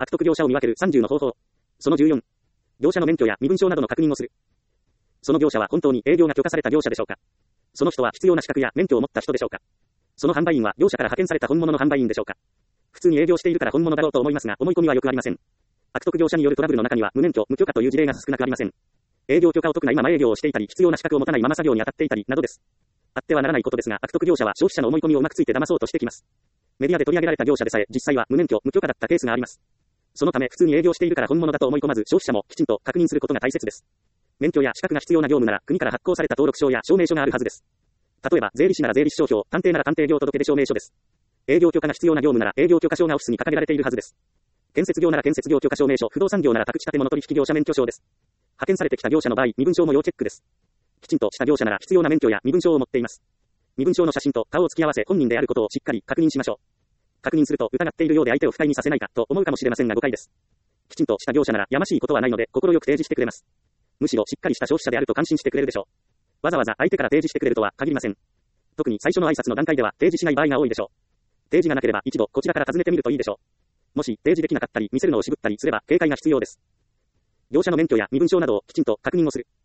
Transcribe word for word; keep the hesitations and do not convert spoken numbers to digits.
悪徳業者を見分けるさんじゅうの方法。そのじゅうよん。業者の免許や身分証などの確認をする。その業者は本当に営業が許可された業者でしょうか。その人は必要な資格や免許を持った人でしょうか。その販売員は業者から派遣された本物の販売員でしょうか。普通に営業しているから本物だろうと思いますが、思い込みはよくありません。悪徳業者によるトラブルの中には無免許、無許可という事例が少なくありません。営業許可を解くないまま営業をしていたり、必要な資格を持たないまま作業に当たっていたりなどです。あってはならないことですが、悪徳業者は消費者の思い込みをうまくついて騙そうとしてきます。メディアで取り上げられた業者でさえ、実際は無免許、無許可だったケースがあります。そのため、普通に営業しているから本物だと思い込まず、消費者もきちんと確認することが大切です。免許や資格が必要な業務なら、国から発行された登録証や証明書があるはずです。例えば、税理士なら税理士証票、探偵なら探偵業届出証明書です。営業許可が必要な業務なら、営業許可証がオフィスに掲げられているはずです。建設業なら建設業許可証明書、不動産業なら宅地建物取引業者免許証です。派遣されてきた業者の場合、身分証も要チェックです。きちんとした業者なら必要な免許や身分証を持っています。身分証の写真と顔を突き合わせ本人であることをしっかり確認しましょう。確認すると疑っているようで相手を不快にさせないかと思うかもしれませんが誤解です。きちんとした業者ならやましいことはないので心よく提示してくれます。むしろしっかりした消費者であると感心してくれるでしょう。わざわざ相手から提示してくれるとは限りません。特に最初の挨拶の段階では提示しない場合が多いでしょう。提示がなければ一度こちらから尋ねてみるといいでしょう。もし提示できなかったり見せるのを渋ったりすれば警戒が必要です。業者の免許や身分証などをきちんと確認をする。